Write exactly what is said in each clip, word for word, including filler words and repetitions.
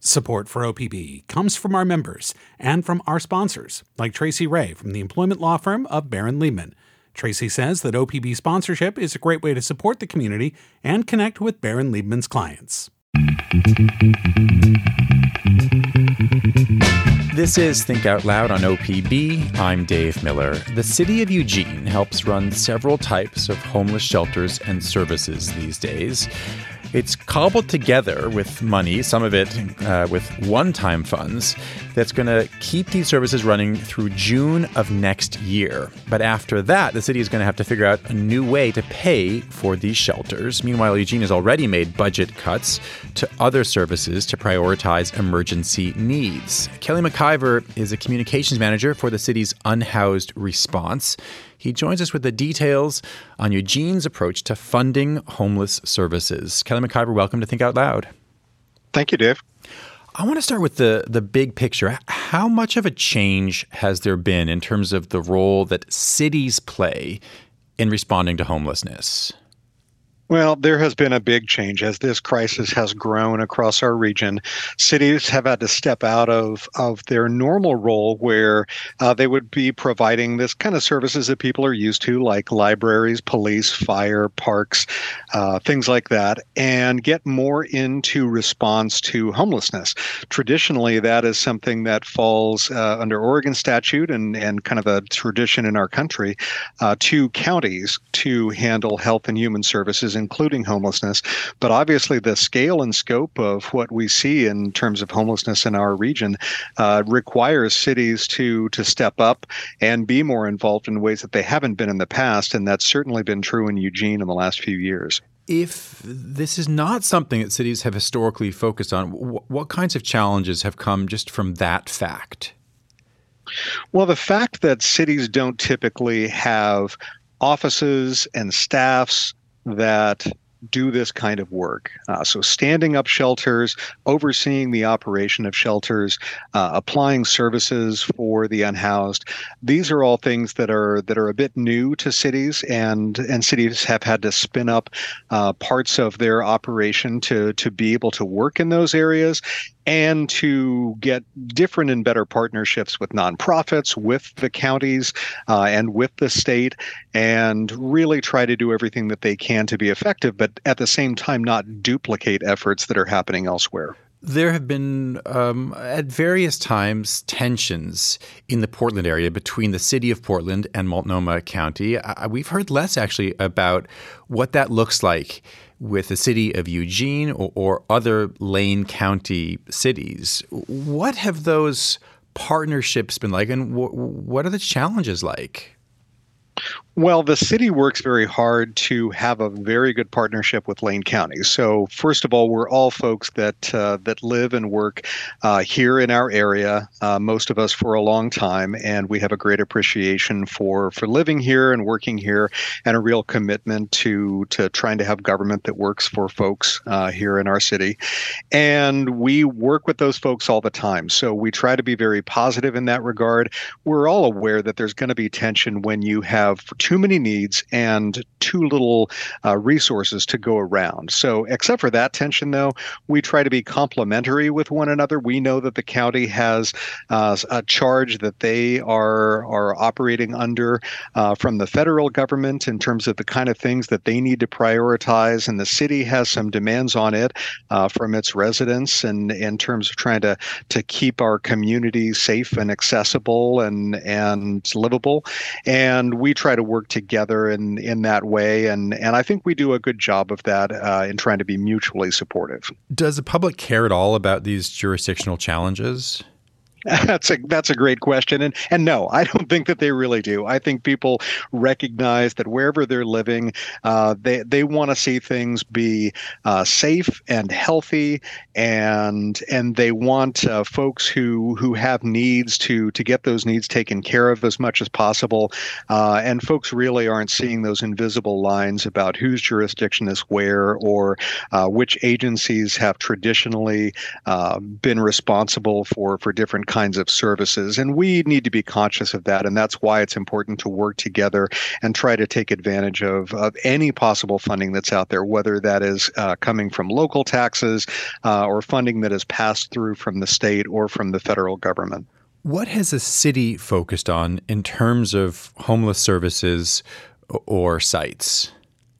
Support for O P B comes from our members and from our sponsors, like Tracy Ray from the employment law firm of Barron Liebman. Tracy says that O P B sponsorship is a great way to support the community and connect with Barron Liebman's clients. This is Think Out Loud on O P B. I'm Dave Miller. The city of Eugene helps run several types of homeless shelters and services these days. It's cobbled together with money, some of it uh, with one-time funds, that's going to keep these services running through June of next year. But after that, the city is going to have to figure out a new way to pay for these shelters. Meanwhile, Eugene has already made budget cuts to other services to prioritize emergency needs. Kelly McIver is a communications manager for the city's unhoused response. He joins us with the details on Eugene's approach to funding homeless services. Kelly McIver, welcome to Think Out Loud. Thank you, Dave. I want to start with the, the big picture. How much of a change has there been in terms of the role that cities play in responding to homelessness? Well, there has been a big change as this crisis has grown across our region. Cities have had to step out of, of their normal role where uh, they would be providing this kind of services that people are used to, like libraries, police, fire, parks, uh, things like that, and get more into response to homelessness. Traditionally, that is something that falls uh, under Oregon statute and, and kind of a tradition in our country uh, to counties to handle health and human services, including homelessness. But obviously the scale and scope of what we see in terms of homelessness in our region uh, requires cities to to step up and be more involved in ways that they haven't been in the past. And that's certainly been true in Eugene in the last few years. If this is not something that cities have historically focused on, wh- what kinds of challenges have come just from that fact? Well, the fact that cities don't typically have offices and staffs that do this kind of work. Uh, so standing up shelters, overseeing the operation of shelters, uh, applying services for the unhoused. These are all things that are that are a bit new to cities, and and cities have had to spin up uh, parts of their operation to to be able to work in those areas, and to get different and better partnerships with nonprofits, with the counties, uh, and with the state, and really try to do everything that they can to be effective, but at the same time not duplicate efforts that are happening elsewhere. There have been, um, at various times, tensions in the Portland area between the city of Portland and Multnomah County. Uh, we've heard less, actually, about what that looks like with the city of Eugene or, or other Lane County cities. What have those partnerships been like, and w- what are the challenges like? Well, the city works very hard to have a very good partnership with Lane County. So first of all, we're all folks that uh, that live and work uh, here in our area, uh, most of us for a long time, and we have a great appreciation for for living here and working here, and a real commitment to to trying to have government that works for folks uh, here in our city. And we work with those folks all the time. So we try to be very positive in that regard. We're all aware that there's going to be tension when you have too many needs and too little uh, resources to go around. So except for that tension, though, we try to be complementary with one another. We know that the county has uh, a charge that they are, are operating under uh, from the federal government in terms of the kind of things that they need to prioritize. And the city has some demands on it uh, from its residents and in terms of trying to, to keep our community safe and accessible and, and livable. And we try to work together in, in that way. And, and I think we do a good job of that uh, in trying to be mutually supportive. Does the public care at all about these jurisdictional challenges? That's a that's a great question. And and no, I don't think that they really do. I think people recognize that wherever they're living, uh, they, they want to see things be uh, safe and healthy, and and they want uh, folks who who have needs to to get those needs taken care of as much as possible. Uh, and folks really aren't seeing those invisible lines about whose jurisdiction is where, or uh, which agencies have traditionally uh, been responsible for, for different kinds kinds of services. And we need to be conscious of that. And that's why it's important to work together and try to take advantage of, of any possible funding that's out there, whether that is uh, coming from local taxes uh, or funding that is passed through from the state or from the federal government. What has the city focused on in terms of homeless services or sites?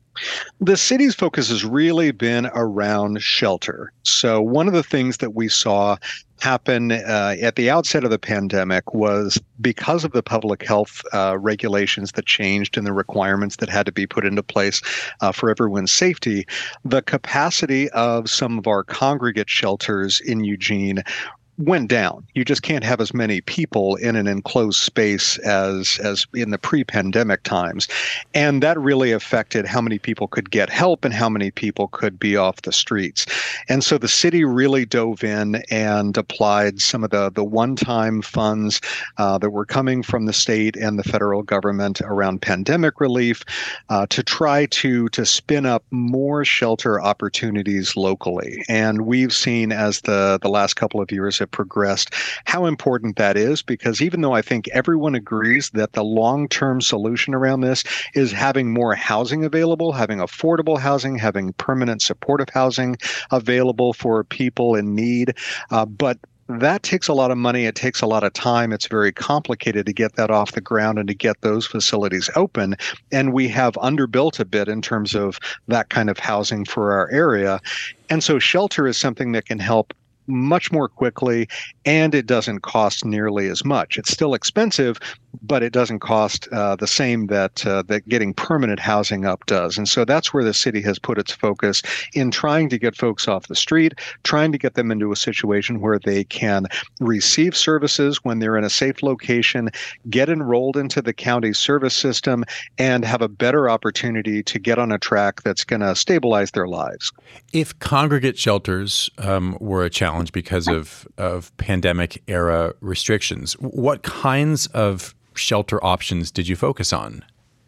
The city's focus has really been around shelter. So one of the things that we saw happen uh, at the outset of the pandemic was because of the public health uh, regulations that changed and the requirements that had to be put into place uh, for everyone's safety, the capacity of some of our congregate shelters in Eugene went down. You just can't have as many people in an enclosed space as as in the pre-pandemic times. And that really affected how many people could get help and how many people could be off the streets. And so the city really dove in and applied some of the, the one-time funds uh, that were coming from the state and the federal government around pandemic relief uh, to try to, to spin up more shelter opportunities locally. And we've seen as the, the last couple of years have progressed, how important that is, because even though I think everyone agrees that the long-term solution around this is having more housing available, having affordable housing, having permanent supportive housing available for people in need, uh, but that takes a lot of money. It takes a lot of time. It's very complicated to get that off the ground and to get those facilities open. And we have underbuilt a bit in terms of that kind of housing for our area. And so shelter is something that can help much more quickly, and it doesn't cost nearly as much. It's still expensive, but it doesn't cost uh, the same that uh, that getting permanent housing up does. And so that's where the city has put its focus in trying to get folks off the street, trying to get them into a situation where they can receive services when they're in a safe location, get enrolled into the county service system, and have a better opportunity to get on a track that's going to stabilize their lives. If congregate shelters um, were a challenge because of, of pandemic era restrictions, what kinds of shelter options did you focus on?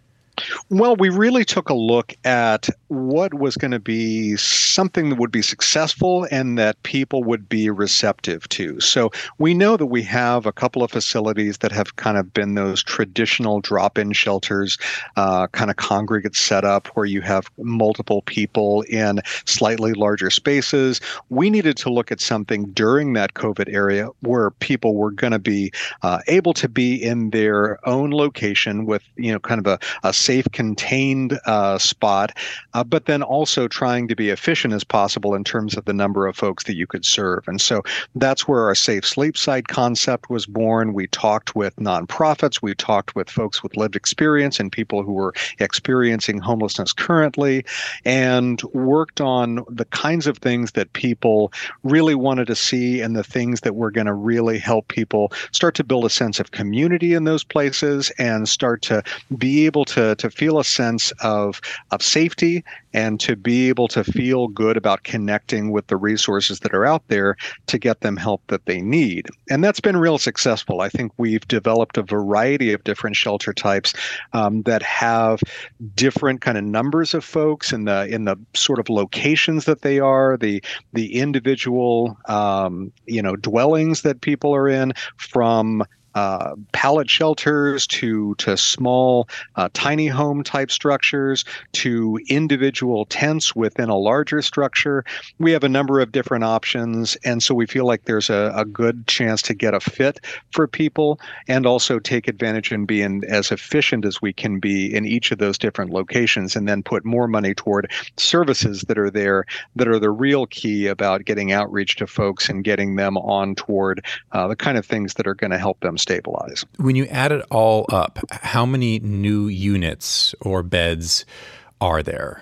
Well, we really took a look at what was going to be something that would be successful and that people would be receptive to. So we know that we have a couple of facilities that have kind of been those traditional drop-in shelters, uh, kind of congregate setup where you have multiple people in slightly larger spaces. We needed to look at something during that COVID area where people were going to be uh, able to be in their own location with, you know, kind of a, a safe, contained uh, spot, uh, but then also trying to be efficient as possible in terms of the number of folks that you could serve. And so that's where our Safe Sleep Site concept was born. We talked with nonprofits. We talked with folks with lived experience and people who were experiencing homelessness currently, and worked on the kinds of things that people really wanted to see and the things that were going to really help people start to build a sense of community in those places and start to be able to to feel a sense of, of safety and to be able to feel good about connecting with the resources that are out there to get them help that they need. And that's been real successful. I think we've developed a variety of different shelter types um, that have different kind of numbers of folks in the in the sort of locations that they are, the the individual um, you know dwellings that people are in, from Uh, pallet shelters to to small uh, tiny home type structures to individual tents within a larger structure. We have a number of different options, and so we feel like there's a, a good chance to get a fit for people and also take advantage and be in, as efficient as we can be in each of those different locations, and then put more money toward services that are there that are the real key about getting outreach to folks and getting them on toward uh, the kind of things that are going to help them stabilize. When you add it all up, how many new units or beds are there?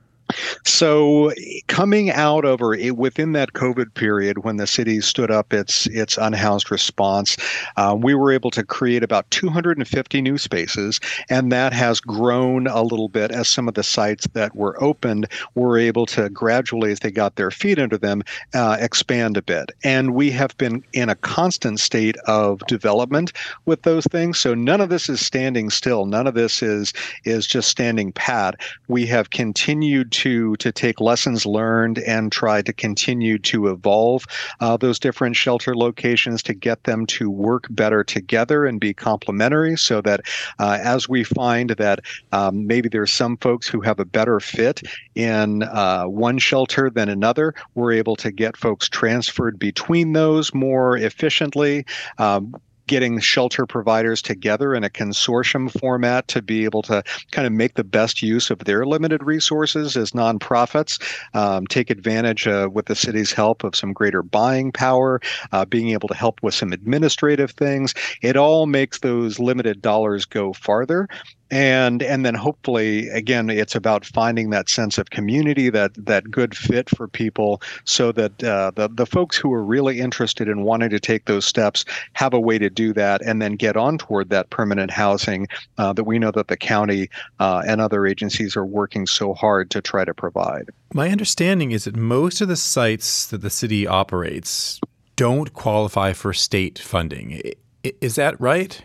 So coming out of or within that COVID period when the city stood up its its unhoused response, uh, we were able to create about two hundred fifty new spaces, and that has grown a little bit as some of the sites that were opened were able to gradually, as they got their feet under them, uh, expand a bit. And we have been in a constant state of development with those things. So none of this is standing still. None of this is is just standing pat. We have continued to to take lessons learned and try to continue to evolve uh, those different shelter locations to get them to work better together and be complementary, so that uh, as we find that um, maybe there's some folks who have a better fit in uh, one shelter than another, we're able to get folks transferred between those more efficiently. Um, getting shelter providers together in a consortium format to be able to kind of make the best use of their limited resources as nonprofits, um, take advantage uh, with the city's help of some greater buying power, uh, being able to help with some administrative things. It all makes those limited dollars go farther. And and then hopefully, again, it's about finding that sense of community, that that good fit for people, so that uh, the, the folks who are really interested in wanting to take those steps have a way to do that and then get on toward that permanent housing uh, that we know that the county uh, and other agencies are working so hard to try to provide. My understanding is that most of the sites that the city operates don't qualify for state funding. Is that right?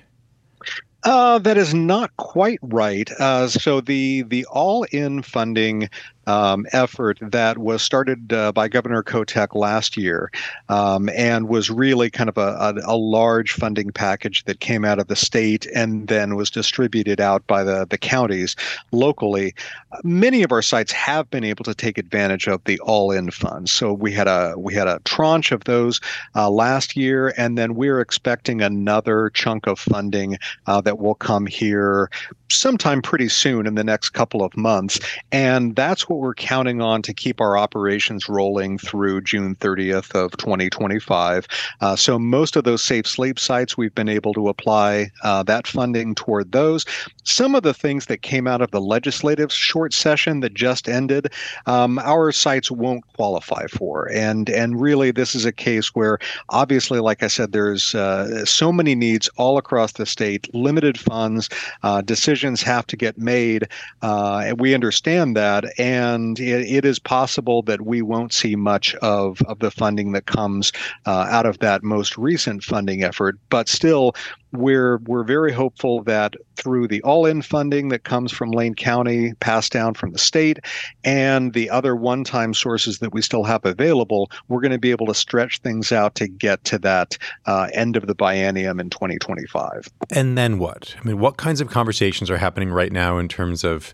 Uh, that is not quite right. Uh, so the the all-in funding um, effort that was started uh, by Governor Kotek last year um, and was really kind of a, a, a large funding package that came out of the state and then was distributed out by the, the counties locally. Many of our sites have been able to take advantage of the all-in funds. So we had a we had a tranche of those uh, last year, and then we're expecting another chunk of funding uh, that will come here sometime pretty soon in the next couple of months. And that's what we're counting on to keep our operations rolling through June thirtieth of twenty twenty-five. Uh, so most of those Safe Sleep sites, we've been able to apply uh, that funding toward those. Some of the things that came out of the legislative short session that just ended, um, our sites won't qualify for. And, and really, this is a case where, obviously, like I said, there's uh, so many needs all across the state, limited funds, uh, decisions have to get made, uh, and we understand that. And it, it is possible that we won't see much of, of the funding that comes uh, out of that most recent funding effort. But still, we're we're very hopeful that through the all-in funding that comes from Lane County, passed down from the state, and the other one-time sources that we still have available, we're going to be able to stretch things out to get to that uh, end of the biennium in twenty twenty-five. And then what? I mean, what kinds of conversations are happening right now in terms of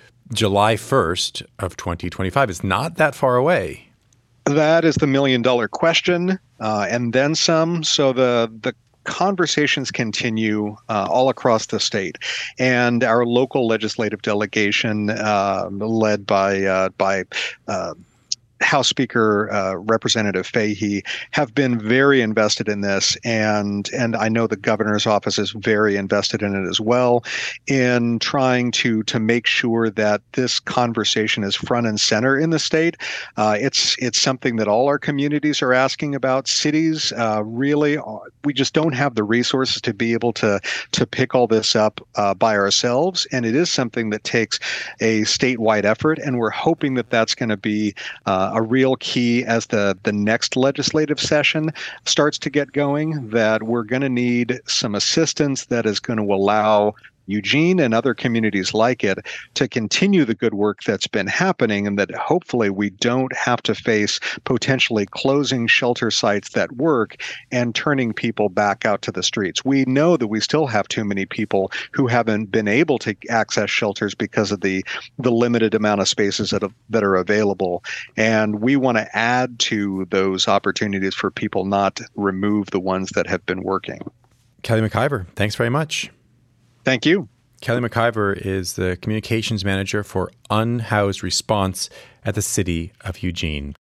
July first of twenty twenty-five? It's not that far away. That is the million-dollar question, uh, and then some. So the the conversations continue uh, all across the state, and our local legislative delegation, uh, led by uh, by uh, House Speaker uh, Representative Fahey, have been very invested in this, and and I know the governor's office is very invested in it as well, in trying to to make sure that this conversation is front and center in the state. Uh, it's it's something that all our communities are asking about. Cities uh, really, we just don't have the resources to be able to to pick all this up uh, by ourselves, and it is something that takes a statewide effort, and we're hoping that that's going to be uh, a real key as the, the next legislative session starts to get going, that we're going to need some assistance that is going to allow Eugene and other communities like it to continue the good work that's been happening, and that hopefully we don't have to face potentially closing shelter sites that work and turning people back out to the streets. We know that we still have too many people who haven't been able to access shelters because of the, the limited amount of spaces that, have, that are available. And we want to add to those opportunities for people, not remove the ones that have been working. Kelly McIver, thanks very much. Thank you. Kelly McIver is the communications manager for Unhoused Response at the City of Eugene.